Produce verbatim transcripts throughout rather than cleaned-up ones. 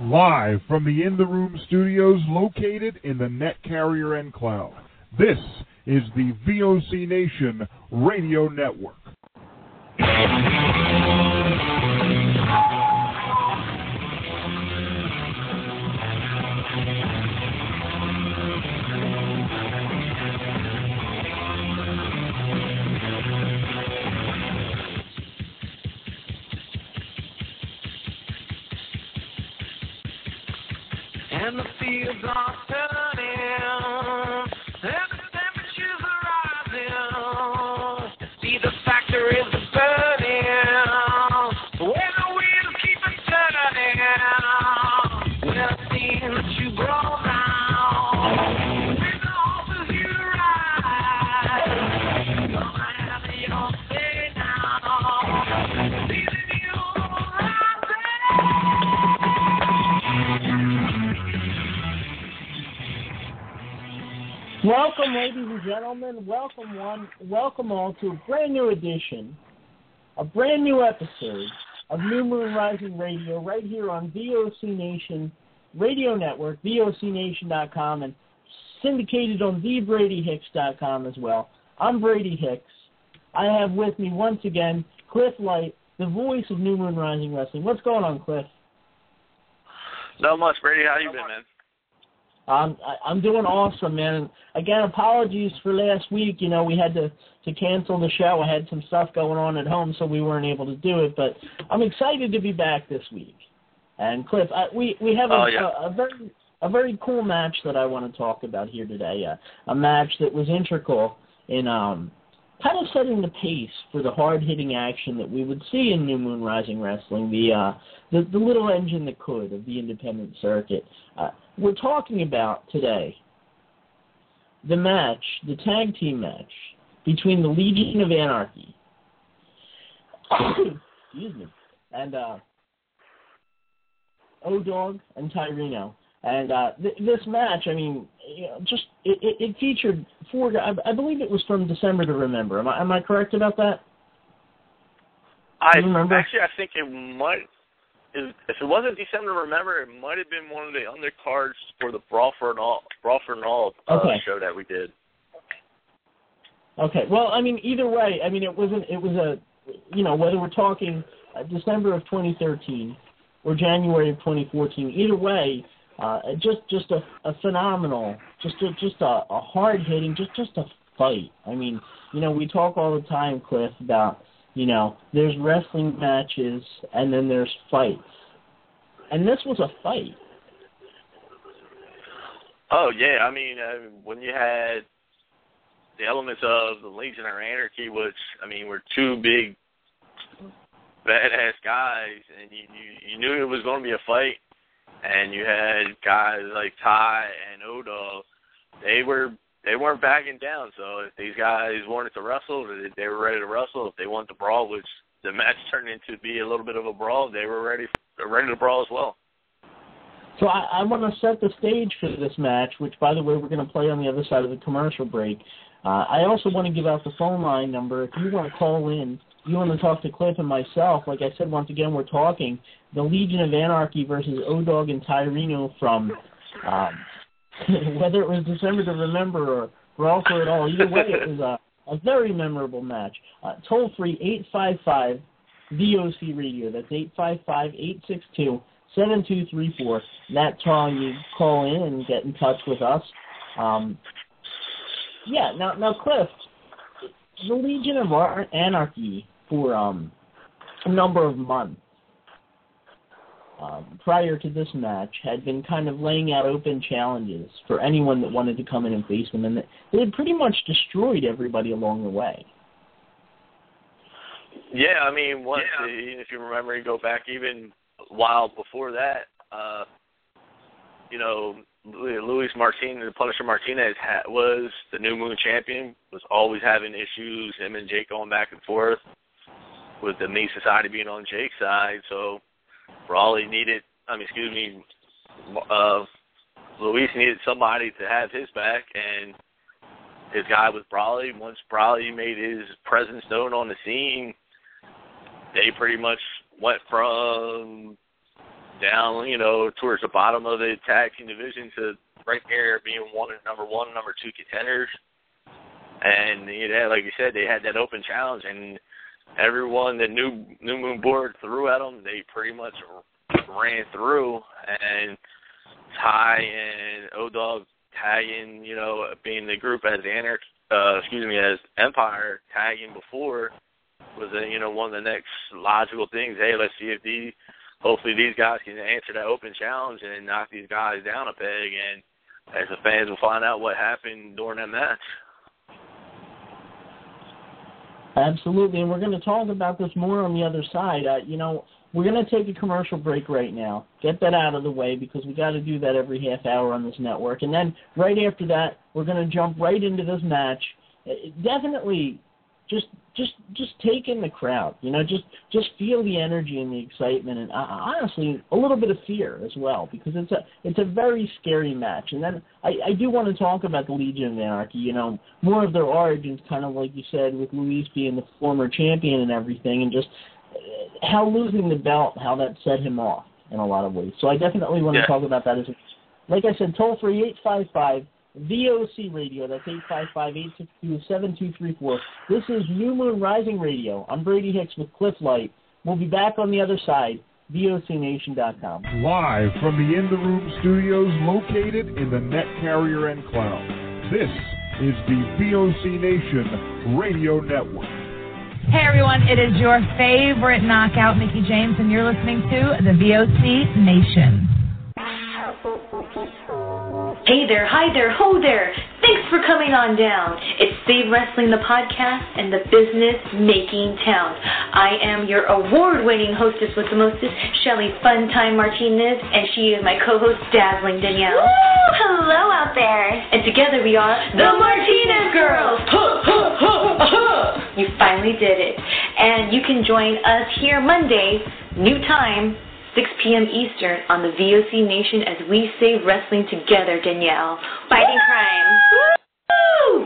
Live from the In the Room studios located in the Net Carrier Enclave, this is the V O C Nation Radio Network. And the fields are turning, and the temperatures are rising. See the factories are burning, where the wheels keep on turning. When I see that you grow now, with the horses you ride, gonna have your say now. See the new Welcome, ladies and gentlemen. Welcome one, welcome all to a brand new edition, a brand new episode of New Moon Rising Radio, right here on V O C Nation Radio Network, V O C nation dot com, and syndicated on the brady hicks dot com as well. I'm Brady Hicks. I have with me once again Cliff Light, the voice of New Moon Rising Wrestling. What's going on, Cliff? Not much, Brady. How you been, man? Um, I, I'm doing awesome, man. And again, apologies for last week. You know, we had to, to cancel the show. I had some stuff going on at home, so we weren't able to do it. But I'm excited to be back this week. And Cliff, I, we we have a, oh, yeah. a, a very a very cool match that I want to talk about here today. Uh, a match that was integral in um, kind of setting the pace for the hard-hitting action that we would see in New Moon Rising Wrestling, the uh, the, the little engine that could of the independent circuit. Uh, we're talking about today the match, the tag team match between the Legion of Anarchy, excuse me, and uh, O-Dog and Tyrino. And uh, th- this match, I mean, you know, just it, it, it featured four guys. I believe it was from December to Remember. Am I, am I correct about that? I remember? Actually, I think it might. If it wasn't December to Remember, it might have been one of the undercards for the Brawl for an All, Brawl for an All uh, okay. show that we did. Okay. Well, I mean, either way, I mean, it wasn't. It was a, you know, whether we're talking uh, December of twenty thirteen or January of twenty fourteen. Either way. Uh, just just a, a phenomenal, just a, just a, a hard-hitting, just, just a fight. I mean, you know, we talk all the time, Cliff, about, you know, there's wrestling matches and then there's fights. And this was a fight. Oh, yeah. I mean, uh, when you had the elements of the Legion of Anarchy, which, I mean, were two big, badass guys, and you, you, you knew it was going to be a fight. And you had guys like Ty and O-Dog. They were they weren't backing down. So if these guys wanted to wrestle, they were ready to wrestle. If they wanted to brawl, which the match turned into be a little bit of a brawl, they were ready ready to brawl as well. So I, I want to set the stage for this match, which, by the way, we're going to play on the other side of the commercial break. Uh, I also want to give out the phone line number. If you want to call in, you want to talk to Cliff and myself, like I said, once again, we're talking the Legion of Anarchy versus O-Dog and Tyrino from, um, whether it was December to Remember or Brawl for It All. Either way, it was a, a very memorable match. Uh, toll free, eight five five V O C Radio. That's eight five five, eight six two, seven two three four. That's how you call in and get in touch with us. Um, yeah, now, now, Cliff, the Legion of Anarchy for um, a number of months um, prior to this match had been kind of laying out open challenges for anyone that wanted to come in and face them, and they had pretty much destroyed everybody along the way. Yeah, I mean, once yeah. if you remember, you go back even a while before that, uh, you know, Luis Martinez, the Punisher Martinez, ha- was the New Moon champion, was always having issues, him and Jake going back and forth, with the Meat Society being on Jake's side. So Brawley needed, I mean, excuse me, uh, Luis needed somebody to have his back, and his guy was Brawley. Once Brawley made his presence known on the scene, they pretty much went from down, you know, towards the bottom of the tag team division to right there being one number one, number two contenders. And you know, like you said, they had that open challenge, and everyone the new New Moon board threw at them, they pretty much ran through. And Ty and O-Dog tagging, you know, being the group as Anarchy, uh, excuse me, as Empire tagging before was, a, you know, one of the next logical things. Hey, let's see if these, hopefully these guys can answer that open challenge and knock these guys down a peg. And as the fans will find out what happened during that match. Absolutely, and we're going to talk about this more on the other side. Uh, you know, we're going to take a commercial break right now. Get that out of the way because we got to do that every half hour on this network. And then right after that, we're going to jump right into this match. It, definitely, just just just take in the crowd. You know, just just feel the energy and the excitement, and uh, honestly, a little bit of fear as well because it's a it's a very scary match. And then I, I do want to talk about the Legion of Anarchy. You know, more of their origins, kind of like you said, with Luis being the former champion and everything, and just how losing the belt, how that set him off in a lot of ways. So I definitely want yeah. to talk about that. As a, like I said, toll free eight five five V O C Radio. That's eight five five, eight six two, seven two three four. This is New Moon Rising Radio. I'm Brady Hicks with Cliff Light. We'll be back on the other side. V O C Nation dot com. Live from the In the Room studios located in the Net Carrier Enclave. This is the V O C Nation Radio Network. Hey everyone, it is your favorite knockout, Mickie James, and you're listening to the V O C Nation. Hey there, hi there, ho there. Thanks for coming on down. It's Save Wrestling, the podcast, and the business-making town. I am your award-winning hostess with the mostest, Shelly Funtime Martinez, and she is my co-host, Dazzling Danielle. Woo! Hello out there. And together we are the Martinez Girls. You finally did it. And you can join us here Monday, new time, six p.m. Eastern on the V O C Nation as we save wrestling together, Danielle. Fighting crime. Woo!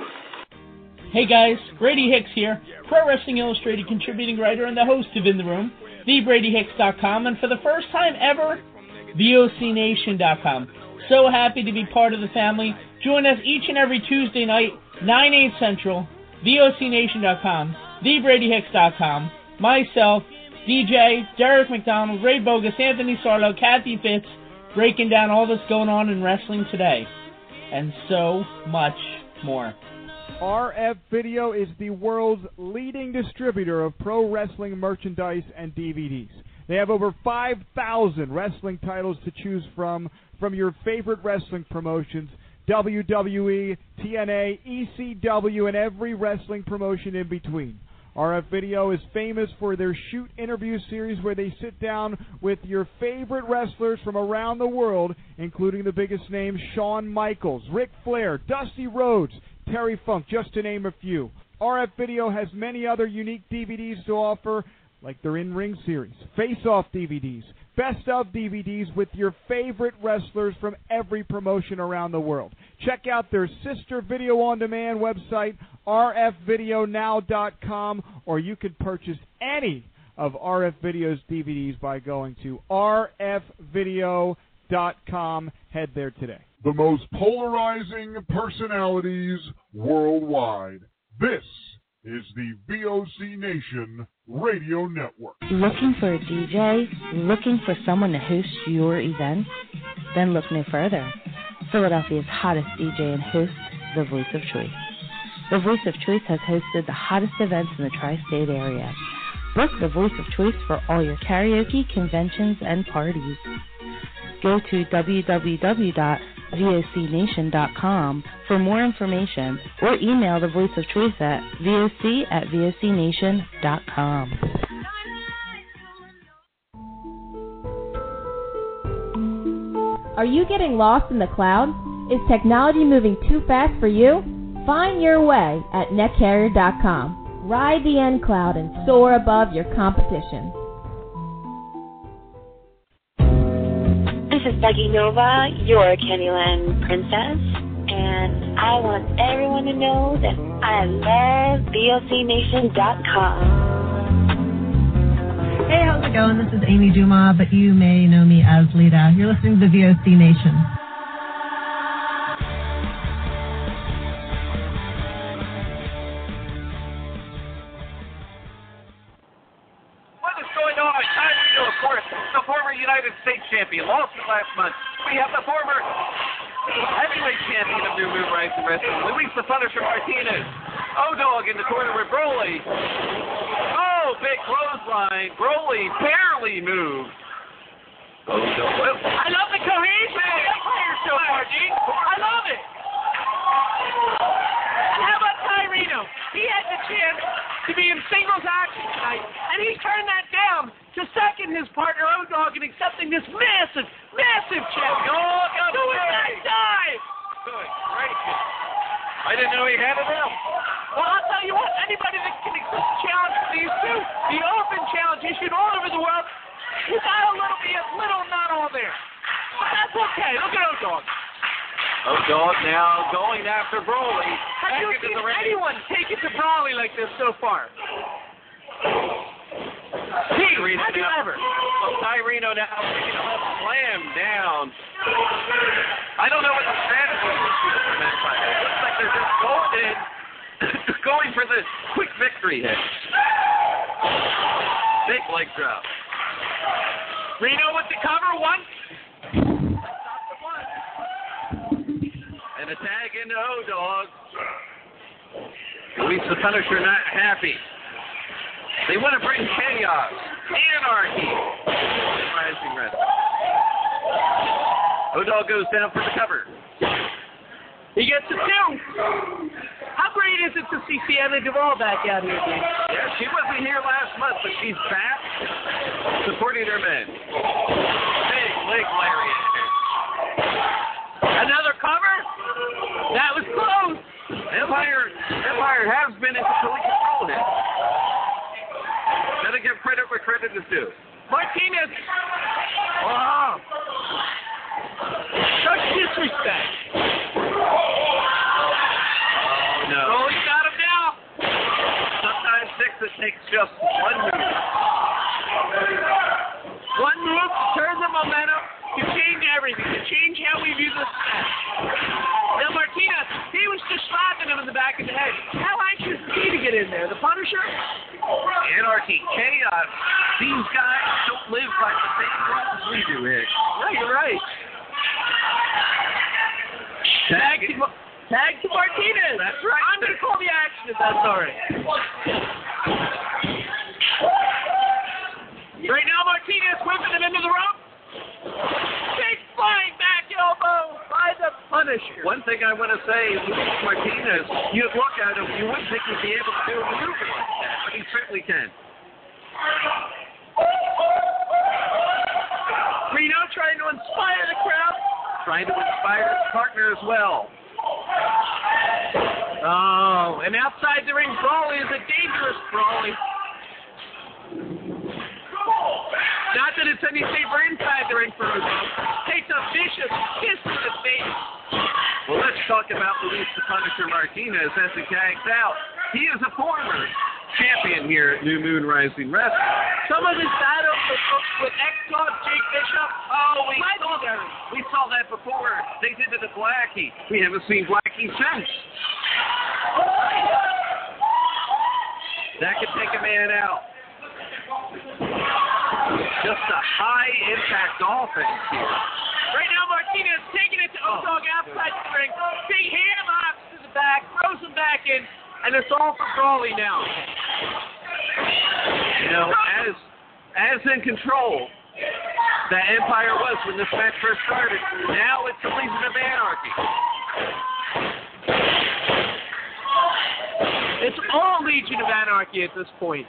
Hey guys, Brady Hicks here, Pro Wrestling Illustrated contributing writer and the host of In the Room, the brady hicks dot com, and for the first time ever, V O C Nation dot com. So happy to be part of the family. Join us each and every Tuesday night, nine, eight Central, V O C Nation dot com, the brady hicks dot com, myself, D J, Derek McDonald, Ray Bogus, Anthony Sarlo, Kathy Fitz, breaking down all that's going on in wrestling today. And so much more. R F Video is the world's leading distributor of pro wrestling merchandise and D V Ds. They have over five thousand wrestling titles to choose from, from your favorite wrestling promotions, W W E, T N A, E C W, and every wrestling promotion in between. R F Video is famous for their Shoot interview series where they sit down with your favorite wrestlers from around the world, including the biggest names Shawn Michaels, Ric Flair, Dusty Rhodes, Terry Funk, just to name a few. R F Video has many other unique D V Ds to offer, like their In-Ring series, Face-Off D V Ds, Best of D V Ds with your favorite wrestlers from every promotion around the world. Check out their sister video-on-demand website, R F video now dot com, or you can purchase any of R F Video's D V Ds by going to R F video dot com. Head there today. The most polarizing personalities worldwide. This is the V O C Nation Radio Network. Looking for a D J? Looking for someone to host your event? Then look no further. Philadelphia's hottest D J and host, The Voice of Choice. The Voice of Choice has hosted the hottest events in the tri-state area. Book The Voice of Choice for all your karaoke, conventions, and parties. Go to w w w dot V O C Nation dot com for more information, or email The Voice of Choice at voc at V O C Nation dot com. Are you getting lost in the cloud? Is technology moving too fast for you? Find your way at net carrier dot com. Ride the N Cloud and soar above your competition. This is Becky Nova, your Candyland princess, and I want everyone to know that I love V O C Nation dot com. Hey, how's it Mexico, and this is Amy Dumas, but you may know me as Lita. You're listening to the V O C Nation. What is going on? Ty Reno, of course, the former United States champion, lost it last month. We have the former heavyweight champion of New Moon Rising Wrestling, Luis the Punisher Martinez. O-Dog in the corner with Broly. Oh, big clothesline. Broly barely moved. O-Dog. I love the cohesion. Empire so far, G. I love it. And how about Ty Reno? He had the chance to be in singles action tonight, and he turned that down to second his partner O-Dog in accepting this massive, massive challenge. Oh, suicide dive! Good gracious. I didn't know he had it out. Well, I'll tell you what, anybody that can accept the challenge for these two, the open challenge issued all over the world, you got a little bit, little not all there. But that's okay. Look at O-Dog. O-Dog now going after Broly. Have you seen anyone take it to Broly like this so far? Pete, have you ever? Well, Ty Reno now taking a left slam down. I don't know what the strategy is for that fight. It looks like they're just going in, going for the quick victory hit. Big leg drop. Reno with the cover, one. And a tag into O-Dog. Luis the Punisher not happy. They want to bring chaos, anarchy, Rising Wrestling. O-Dog goes down for the cover. He gets it too. How great is it to see Sienna Duvall back out here, dude? Yeah, she wasn't here last month, but she's back supporting her men. Big leg lariat. Another cover? That was close. Empire, Empire has been in complete control now. Gotta give credit where credit is due. Martinez. Wow. Such disrespect. Oh, no. Oh, he got him now. Sometimes, Six, it takes just one move. One move to turn the momentum, to change everything, to change how we view this match. Now, Martinez, he was just slapping him in the back of the head. How anxious is he to get in there? The Punisher? Anarchy, chaos. These guys don't live by the same rules as we do, Hick. No, you're right. Tag to, tag to Martinez. That's right. I'm going to call the action if that's all right. Right now, Martinez whipping him into the rope. Big flying back elbow by the Punisher. One thing I want to say, Luis Martinez, you'd look at him, you wouldn't think he'd be able to do a maneuver like that, but he certainly can. Reno trying to inspire the crowd, trying to inspire his partner as well. Oh, and outside the ring, Brawley is a dangerous Brawley. Not that it's any safer inside the ring for O-Dog. Takes a vicious kiss to the face. Well, let's talk about Luis the Punisher Martinez as he tags out. He is a former champion here at New Moon Rising Wrestling. Some of his battles with, with ex-dog Jake Bishop, oh, we saw, that, we saw that before. They did it to Blackie. We haven't seen Blackie since. That could take a man out. Just a high-impact offense here. Right now, Martinez taking it to O-Dog outside the ring. Big hand hops to the back, throws him back in, and it's all for Brawley now. You know, as as in control that Empire was when this match first started, now it's the Legion of Anarchy. It's all Legion of Anarchy at this point.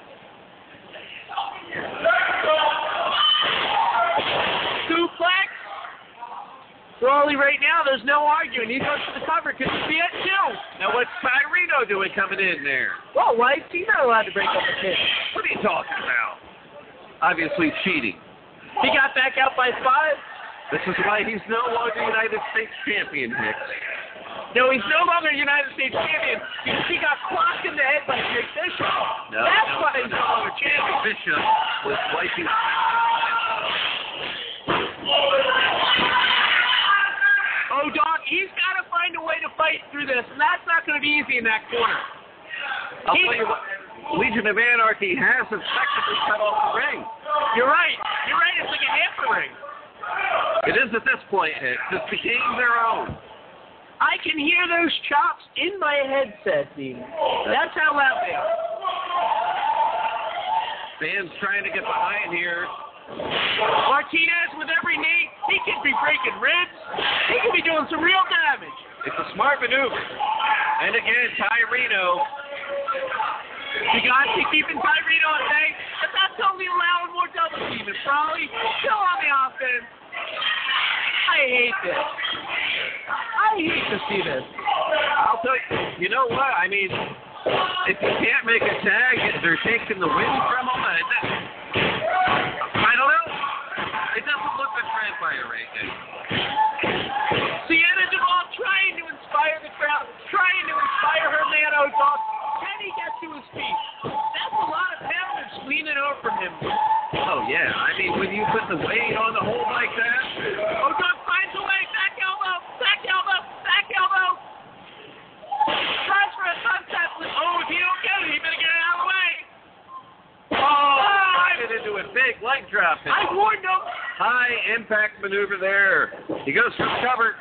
Suplex. Brawley right now, there's no arguing. He goes for the cover. Could be it too. Now what's Ty Reno doing coming in there? Well, why is he not allowed to break up the pin? What are you talking about? Obviously cheating. He got back out by five. This is why he's no longer United States champion, Hicks. No, he's no longer United States champion because he got clocked in the head by Jake Bishop. No, That's no, why he's no longer champion. Bishop was wiping. Oh, Doc, he's got to find a way to fight through this, and that's not going to be easy in that corner. I'll He- tell you what, Legion of Anarchy has effectively cut off the ring. You're right. You're right. It's like a hamper ring. It is at this point, Hicks. It's became their own. I can hear those chops in my headset, Dean. That's how loud they are. Fans trying to get behind here. Martinez with every knee, he could be breaking ribs. He could be doing some real damage. It's a smart maneuver. And again, Tyreno. Bugatti keeping Tyreno at bay, but that's only allowing more double teaming. Probably still on the offense. I hate this. I hate to see this. I'll tell you, you know what? I mean, if you can't make a tag, they're taking the win from them. I I don't know. It doesn't look like Transpire right now. Sienna Duval trying to inspire the crowd, trying to inspire her man, O-Dog. Can he get to his feet? That's a lot of poundage leaning over from him. Oh, yeah. I mean, when you put the weight on the hold like that. O-Dog finds a way. Back elbow, back elbow, back elbow. Tries for a sunset. Oh, if you don't get it, you better get it out of the way. Oh, slided into a big leg drop. I warned him. High impact maneuver there. He goes for the cover.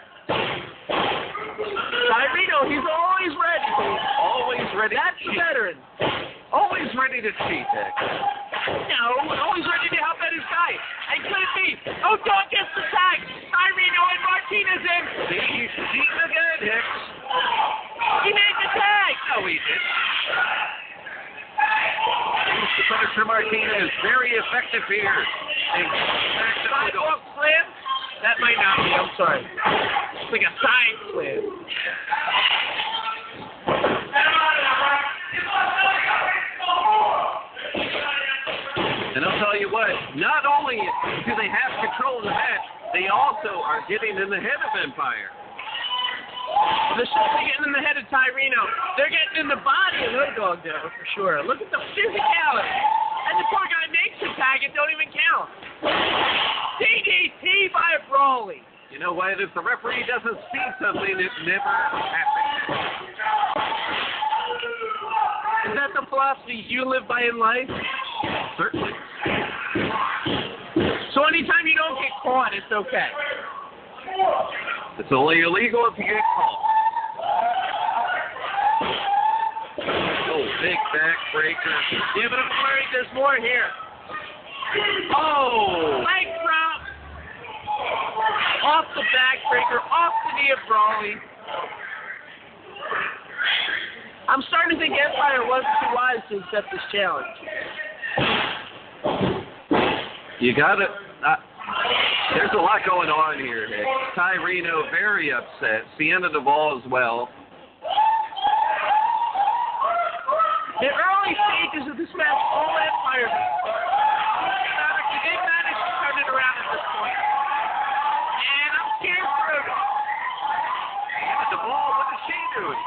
Tyreno, he's always ready. Always ready. That's to the cheat. veteran. Always ready to cheat, Dick. No, always ready to help out his guy. And could it be? Oh, Dog gets the tag. Tyreno and Martinez in. See, he's cheating again, Hicks. He made the tag. No, he didn't. The Punisher Martinez, very effective here. Sidewalk slam? That might not be. I'm sorry. It's like a side slam. And I'll tell you what, not only do they have control of the match, they also are getting in the head of Empire. The shots are getting in the head of Tyreno. They're getting in the body of Hood Dog, though, for sure. Look at the physicality. And the poor guy makes the tag. It don't even count. D D T by Brawley. You know what? If the referee doesn't see something, it never happens. Is that the philosophy you live by in life? Certainly. So anytime you don't get caught, it's okay. It's only illegal if you get caught. Oh, big backbreaker. Yeah, but I'm worried there's more here. Oh! Leg drop. Off the backbreaker, off the knee of Brawley. I'm starting to think Empire wasn't too wise to accept this challenge. You got it. Uh, there's a lot going on here, Nick. Tyreno very upset. Sienna Duval as well. The early stages of this match, all Empire. They did manage to turn it around at this point. And I'm scared for it. Sienna Duval, what is she doing?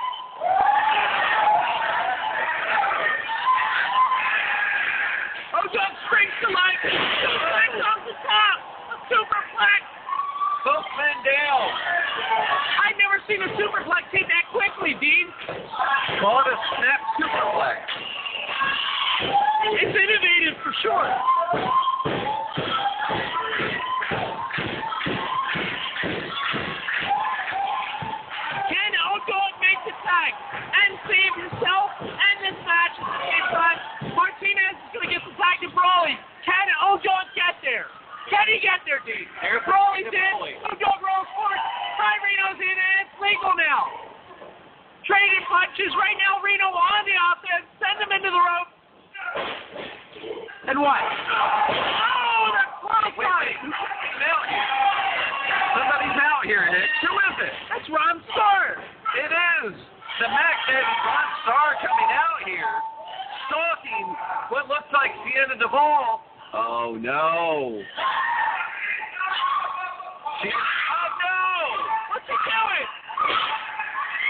Oh, Doug springs to life. Springs off the top. A superplex. Both men down. I've never seen a superplex hit that quickly, Dean. Call it a snap superplex. It's innovative for sure. Can O'Dog make the tag and save himself and this match at the same time? Martinez is going to get the tag to Brawley. Can O'Dog get there? Can he get there, Dean? Brawley did. O'Dog rolls forward. Tyreno's in, and it's legal now. Trading punches. Right now, Reno on the offense. Send him into the rope. And what? Oh, that's close. Wait, wait. Who's out here? Somebody's out here, Nick. Who is it? That's Ron Starr. It is. The magnet Ron Starr coming out here, stalking what looks like Sienna Duval. Oh, no. She, oh, no. What's he doing?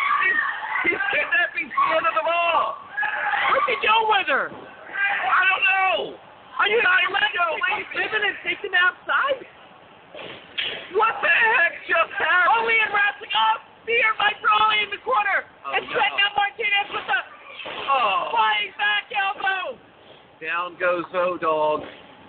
you not let go? Pivot and take him outside? What the heck just happened? Oh, Ian wrestling up. Here by Brawley in the corner. Oh, and no. setting up Martinez with the Oh. flying back elbow. Down goes O-Dog.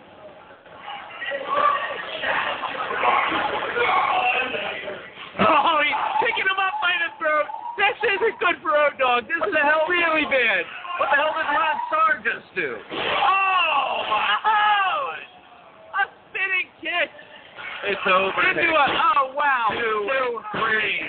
Oh, he's picking him up by the throat. This isn't good for O-Dog. This What is the hell? really bad. What the hell did Ron Starr just do? Oh, my God. A spinning kick. It's over. Into a, oh, wow. Two, Two. three.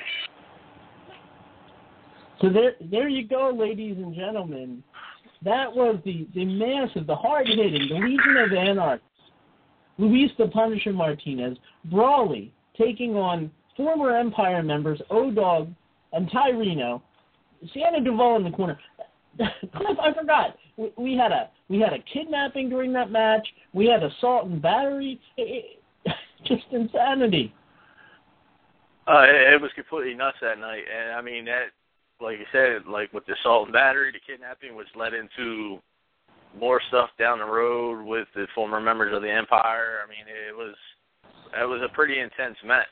So there, there you go, ladies and gentlemen. That was the, the massive, the hard-hitting, the Legion of Anarchy. Luis the Punisher Martinez, Brawley, taking on former Empire members O-Dog and Tyreno. Sienna Duval in the corner. Cliff, I forgot. We, we had a we had a kidnapping during that match. We had assault and battery. It, it, just insanity. Uh, it, it was completely nuts that night, and I mean that, like you said, like with the assault and battery, the kidnapping, which led into more stuff down the road with the former members of the Empire. I mean, it was it was a pretty intense match.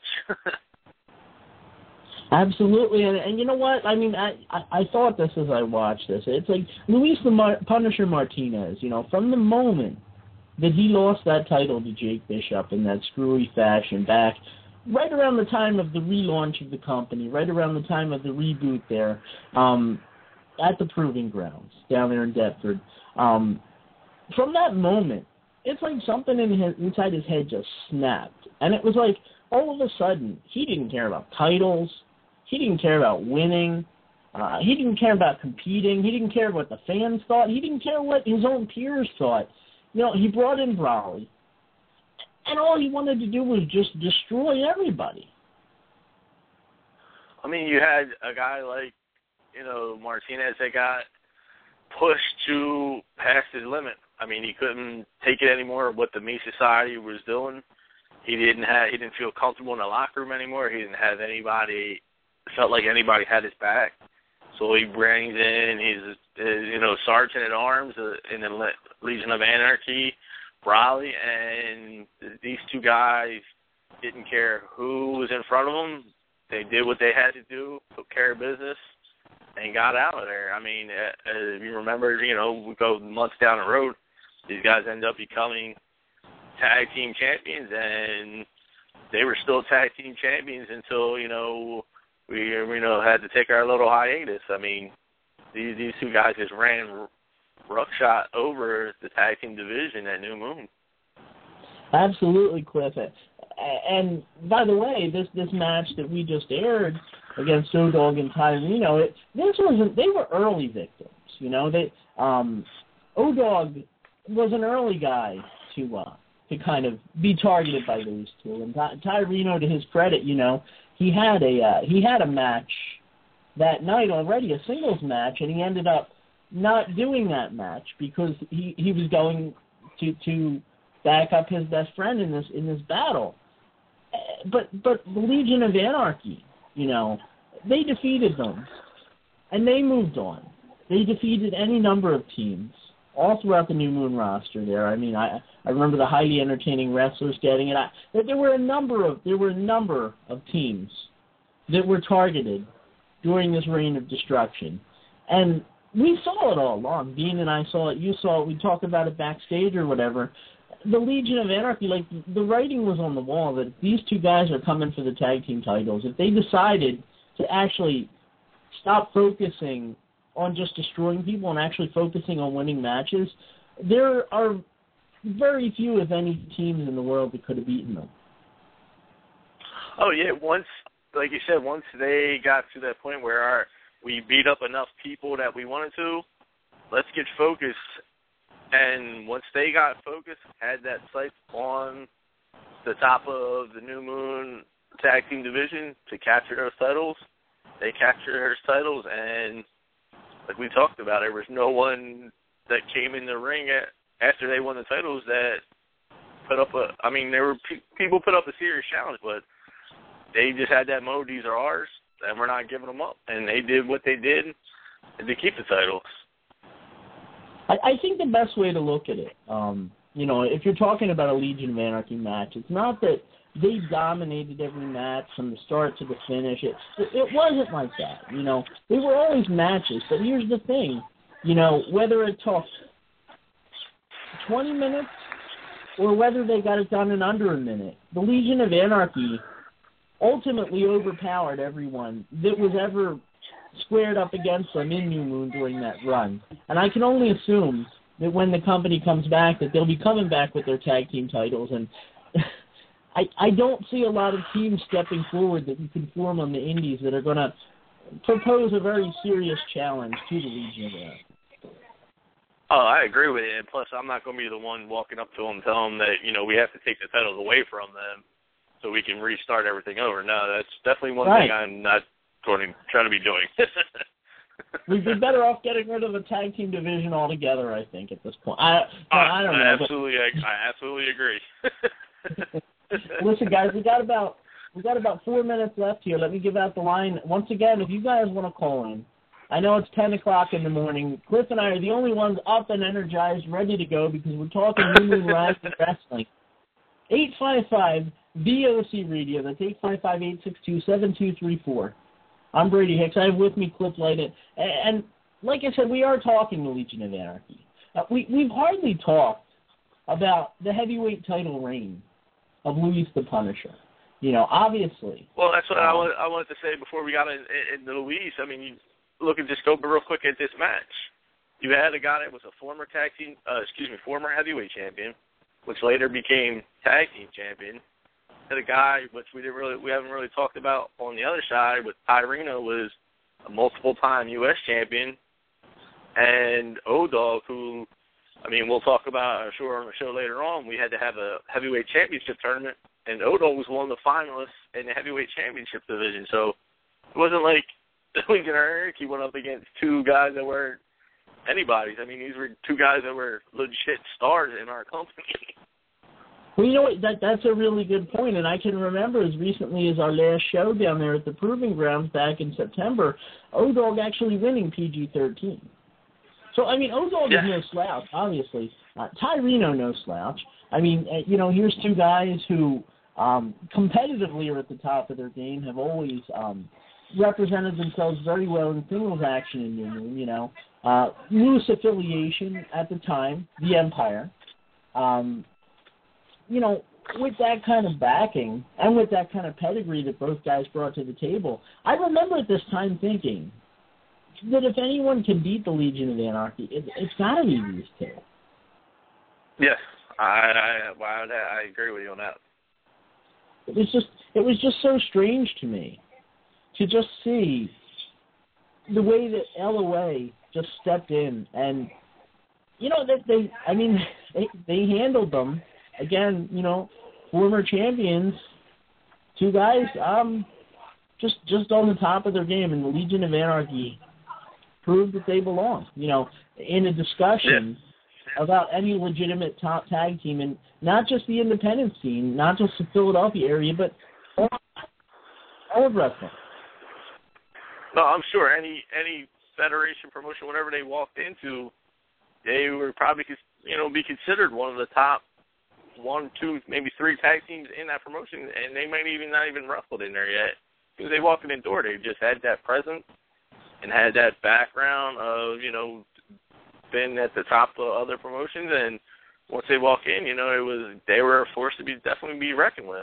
Absolutely, and, and you know what? I mean, I, I, I thought this as I watched this. It's like Luis the Mar- Punisher Martinez, you know, from the moment that he lost that title to Jake Bishop in that screwy fashion back right around the time of the relaunch of the company, right around the time of the reboot there, um, at the Proving Grounds down there in Deptford. Um, from that moment, it's like something in his, inside his head just snapped. And it was like, all of a sudden, he didn't care about titles. He didn't care about winning. Uh, he didn't care about competing. He didn't care what the fans thought. He didn't care what his own peers thought. You know, he brought in Brawley, and all he wanted to do was just destroy everybody. I mean, you had a guy like, you know, Martinez that got pushed to past his limit. I mean, he couldn't take it anymore, what the Me Society was doing. He didn't have, he didn't feel comfortable in the locker room anymore. He didn't have anybody, felt like anybody had his back. So he brings in his, his you know, Sergeant at Arms uh, in the Legion of Anarchy, Brawley, and these two guys didn't care who was in front of them. They did what they had to do, took care of business, and got out of there. I mean, uh, uh, if you remember, you know, we go months down the road, these guys end up becoming tag team champions, and they were still tag team champions until, you know, we, you know, had to take our little hiatus. I mean, these these two guys just ran roughshod over the tag team division at New Moon. Absolutely, Cliff. And by the way, this this match that we just aired against O-Dog and Tyreno, it this wasn't. They were early victims. You know, they um, O-Dog was an early guy to uh, to kind of be targeted by those two, and Ty- Tyreno, to his credit, you know, he had a uh, he had a match that night already, a singles match, and he ended up not doing that match because he, he was going to to back up his best friend in this in this battle. But but the Legion of Anarchy, you know, they defeated them, and they moved on. They defeated any number of teams all throughout the New Moon roster. There, I mean, I I remember the highly entertaining wrestlers getting it. I, there were a number of there were a number of teams that were targeted during this reign of destruction, and we saw it all along. Dean and I saw it. You saw it. We talked about it backstage or whatever. The Legion of Anarchy, like, the writing was on the wall that these two guys are coming for the tag team titles. If they decided to actually stop focusing on just destroying people and actually focusing on winning matches, there are very few, if any, teams in the world that could have beaten them. Oh, yeah. Once, like you said, once they got to that point where our, we beat up enough people that we wanted to, let's get focused. And once they got focused, had that sight on the top of the New Moon tag team division to capture those titles, they captured those titles, and like we talked about, there was no one that came in the ring at, after they won the titles that put up a, I mean, there were pe- people put up a serious challenge, but they just had that mode, these are ours, and we're not giving them up. And they did what they did to keep the titles. I, I think the best way to look at it, um, You know, if you're talking about a Legion of Anarchy match, it's not that they dominated every match from the start to the finish. It, it wasn't like that. You know, they were always matches. But here's the thing. You know, whether it took twenty minutes or whether they got it done in under a minute, the Legion of Anarchy ultimately overpowered everyone that was ever squared up against them in New Moon during that run. And I can only assume that when the company comes back, that they'll be coming back with their tag team titles. And I, I don't see a lot of teams stepping forward that you can form on the indies that are going to propose a very serious challenge to the Legion of Anarchy. Oh, I agree with you. And plus, I'm not going to be the one walking up to them and telling them that, you know, we have to take the titles away from them so we can restart everything over. No, that's definitely one Right. thing I'm not going to try to be doing. We'd be better off getting rid of the tag team division altogether, I think, at this point. I, I don't know. I but- absolutely, I, I absolutely agree. Listen, guys, we got about we got about four minutes left here. Let me give out the line once again. If you guys want to call in, I know it's ten o'clock in the morning. Cliff and I are the only ones up and energized, ready to go because we're talking New Moon Wrestling. Eight five five V O C Radio. That's eight five five eight six two seven two three four. I'm Brady Hicks. I have with me Cliff Lighton, and, and like I said, we are talking the Legion of Anarchy. Uh, we we've hardly talked about the heavyweight title reign of Luis the Punisher. You know, obviously. Well, that's what um, I, wanted, I wanted to say before we got in, in, into Luis. I mean, you look at just go real quick at this match. You had a guy that was a former tag team, uh, excuse me, former heavyweight champion, which later became tag team champion. Had a guy which we didn't really, we haven't really talked about on the other side, with Tyrino was a multiple-time U S champion, and O-Dog, who, I mean, we'll talk about, I'm sure, on the show later on. We had to have a heavyweight championship tournament, and Odo was one of the finalists in the heavyweight championship division. So it wasn't like the Legion of Anarchy went up against two guys that weren't anybody's. I mean, these were two guys that were legit stars in our company. Well, you know what? That, that's a really good point, and I can remember as recently as our last show down there at the Proving Grounds back in September, O-Dog actually winning P G thirteen. So, I mean, O-Dog Yeah. is no slouch, obviously. Uh, Tyrino, no slouch. I mean, uh, you know, here's two guys who um, competitively are at the top of their game, have always um, represented themselves very well in singles action in New Moon, you know. Uh, loose affiliation at the time, the Empire. Um, you know, with that kind of backing and with that kind of pedigree that both guys brought to the table, I remember at this time thinking that if anyone can beat the Legion of Anarchy, it, it's got to be these two. Yes, I, I, well, I, I agree with you on that. It was just, it was just so strange to me to just see the way that L O A just stepped in and, you know, that they, I mean, they, they handled them. Again, you know, former champions, two guys, um, just just on the top of their game, and the Legion of Anarchy proved that they belong. You know, in a discussion yeah. about any legitimate top tag team, and not just the independent scene, not just the Philadelphia area, but all, all of wrestling. No, I'm sure any any federation promotion, whatever they walked into, they were probably, you know, be considered one of the top one, two, maybe three tag teams in that promotion, and they might even not even wrestled in there yet. Because they walked in the door, they just had that presence and had that background of, you know, been at the top of other promotions, and once they walk in, you know, it was they were a force to be definitely be reckoned with.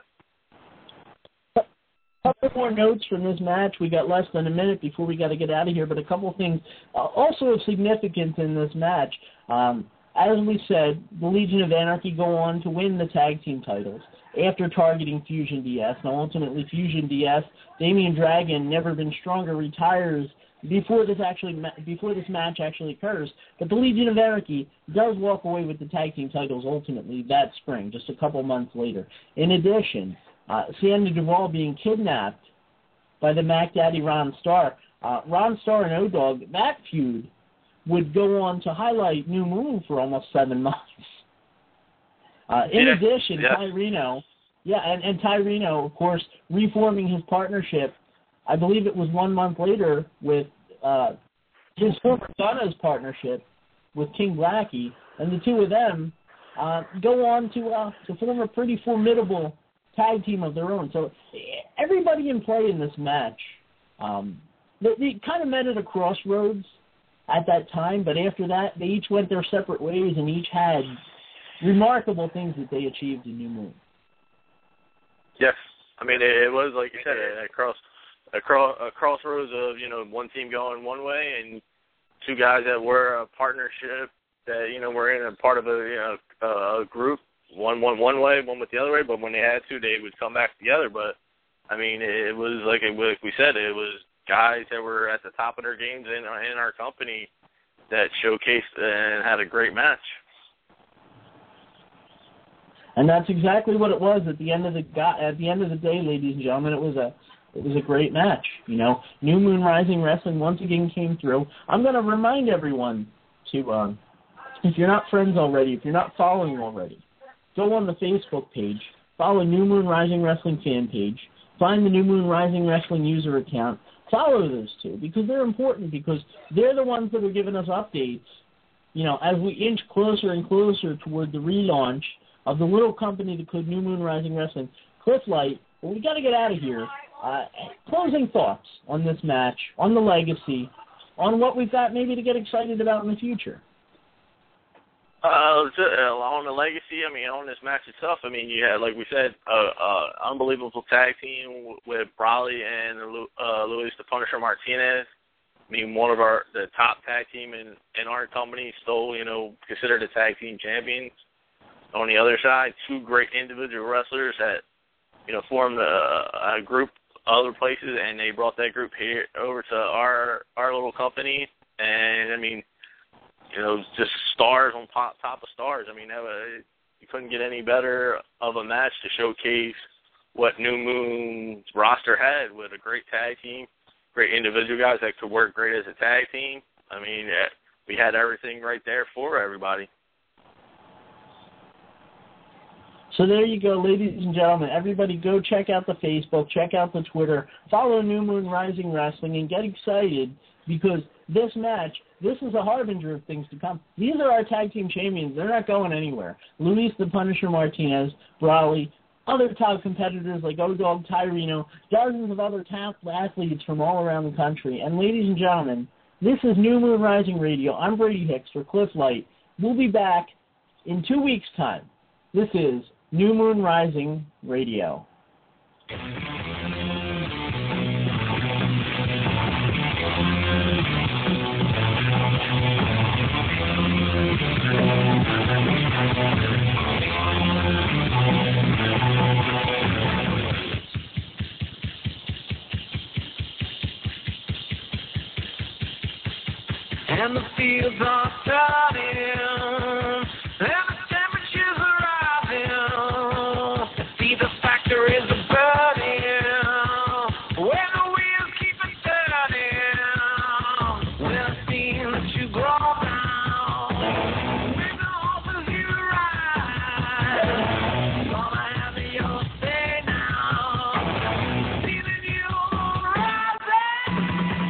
A couple more notes from this match. We got less than a minute before we got to get out of here, but a couple of things uh, also of significance in this match. Um, As we said, the Legion of Anarchy go on to win the tag team titles after targeting Fusion D S. Now, ultimately, Fusion D S, Damian Dragon, Never Been Stronger, retires before this actually before this match actually occurs. But the Legion of Anarchy does walk away with the tag team titles ultimately that spring, just a couple months later. In addition, uh, Sandy Duvall being kidnapped by the Mac Daddy Ron Starr. Uh, Ron Starr and O-Dog, that feud would go on to highlight New Moon for almost seven months. Uh, in yeah, addition, yeah. Tyrino, yeah, and, and Tyrino, of course, reforming his partnership, I believe it was one month later, with uh, his former Gunna's partnership with King Blackie, and the two of them uh, go on to uh, to form a pretty formidable tag team of their own. So everybody in play in this match, um, they, they kind of met at a crossroads at that time, but after that, they each went their separate ways and each had remarkable things that they achieved in New Moon. Yes. I mean, it, it was, like you said, a, cross, a, cross, a crossroads of, you know, one team going one way and two guys that were a partnership that, you know, were in a part of a, you know, a, a group, one one one way, one with the other way, but when they had to, they would come back together. But, I mean, it, it was, like, it, like we said, it was guys that were at the top of their games in, in our company that showcased and had a great match. And that's exactly what it was at the end of the at the end of the day, ladies and gentlemen. It was a it was a great match. You know, New Moon Rising Wrestling once again came through. I'm going to remind everyone to, um, if you're not friends already, if you're not following already, go on the Facebook page, follow New Moon Rising Wrestling fan page, find the New Moon Rising Wrestling user account, follow those two because they're important because they're the ones that are giving us updates. You know, as we inch closer and closer toward the relaunch of the little company that could New Moon Rising Wrestling. Cliff Light, well, we got to get out of here. Uh, closing thoughts on this match, on the legacy, on what we've got maybe to get excited about in the future. Uh, on the legacy, I mean, on this match itself, I mean, you had, like we said, an uh, uh, unbelievable tag team with Brawley and uh, Luis the Punisher Martinez. I mean, one of our the top tag team in, in our company, still, you know, considered a tag team champions. On the other side, two great individual wrestlers that, you know, formed a, a group other places, and they brought that group here over to our our little company. And I mean, you know, just stars on top, top of stars. I mean, that was, you couldn't get any better of a match to showcase what New Moon's roster had with a great tag team, great individual guys that could work great as a tag team. I mean, we had everything right there for everybody. So there you go, ladies and gentlemen. Everybody go check out the Facebook, check out the Twitter, follow New Moon Rising Wrestling, and get excited because this match, this is a harbinger of things to come. These are our tag team champions. They're not going anywhere. Luis the Punisher Martinez, Brawley, other top competitors like O-Dog, Tyreno, dozens of other top athletes from all around the country. And ladies and gentlemen, this is New Moon Rising Radio. I'm Brady Hicks for Cliff Light. We'll be back in two weeks' time. This is New Moon Rising Radio. And the fields are turning, and the temperatures are rising. See the factories are burning, where the wheels keep it turning. We're seeing that you grow now, with the horses you ride. Gonna have your say now, see the new rising.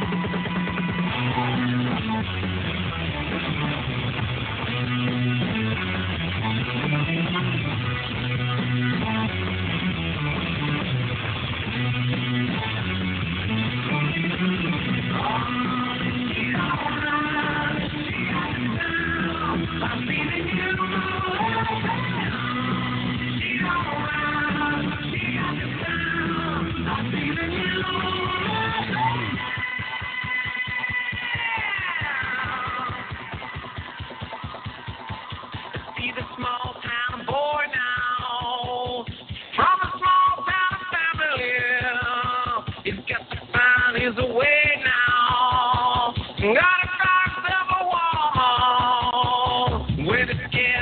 See the small town boy now, from a small town family. He's got to find his way now. Gotta cross the wall when it's getting